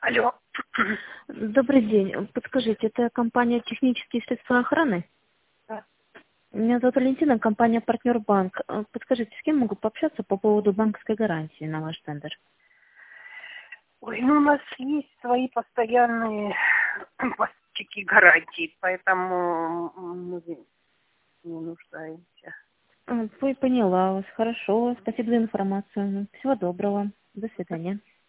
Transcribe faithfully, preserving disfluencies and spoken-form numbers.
Алло. Добрый день. Подскажите, это компания «Технические средства охраны»? Да. Меня зовут Валентина, компания «Партнер Банк». Э, Подскажите, с кем могу пообщаться по поводу банковской гарантии на ваш тендер? Ой, ну у нас есть свои постоянные поставщики гарантий, поэтому мы не нуждаемся. Э, Ой, поняла вас. Хорошо. Спасибо за информацию. Всего доброго. До свидания.